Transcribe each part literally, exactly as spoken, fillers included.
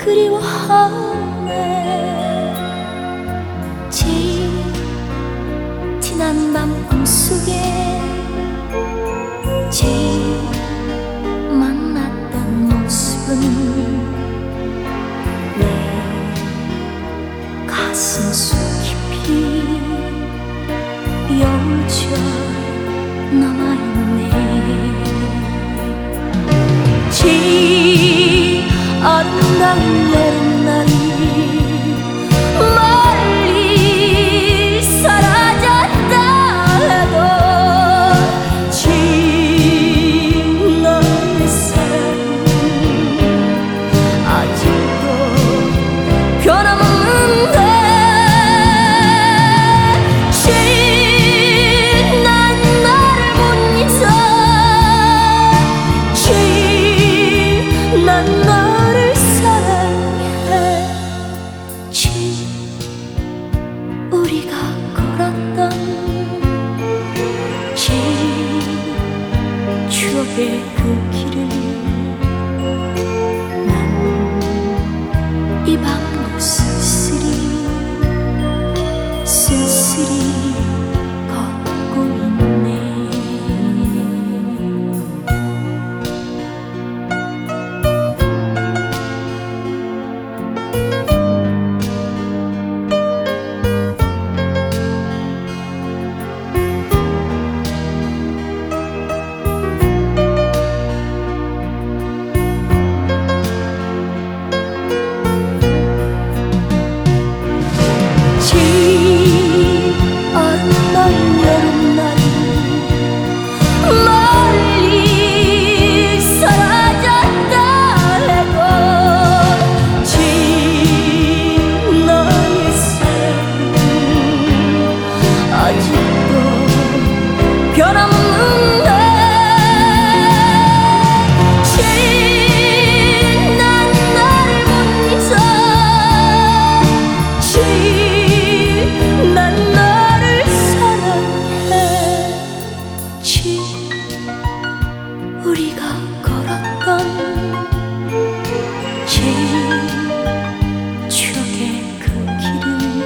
그리워하네. 제일 지난 밤 꿈속에 제일 만났던 모습은 내 가슴 속 깊이 여울처럼 남아있네. 제일 아름다운 여름날이 멀리 사라졌다 해도 제일 나의 사랑은 아직도 변함없는데. 제일 난 나를 못 잊어. 제일 난 너를 사랑해. 제일 우리가 걸었던 제일 추억의 그 길을 난 이 밤도 쓸쓸히 쓸쓸히 걷고 있네. 제일 아름다운 여름날이 멀리 사라졌다 해도 제일 나의 사랑은 아직도 변함없는데. 제일 난 나를 못 잊어. 제일 난 너를 사랑해. 제일 우리가 걸었던 제일 추억의 그 길을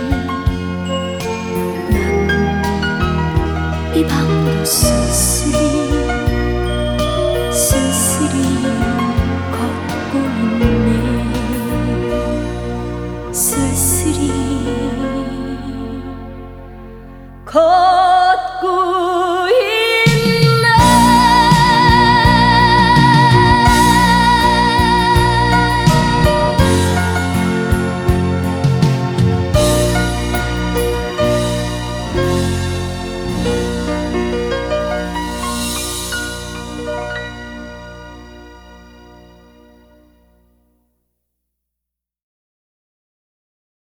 난 이 밤도 쓸쓸히 쓸쓸히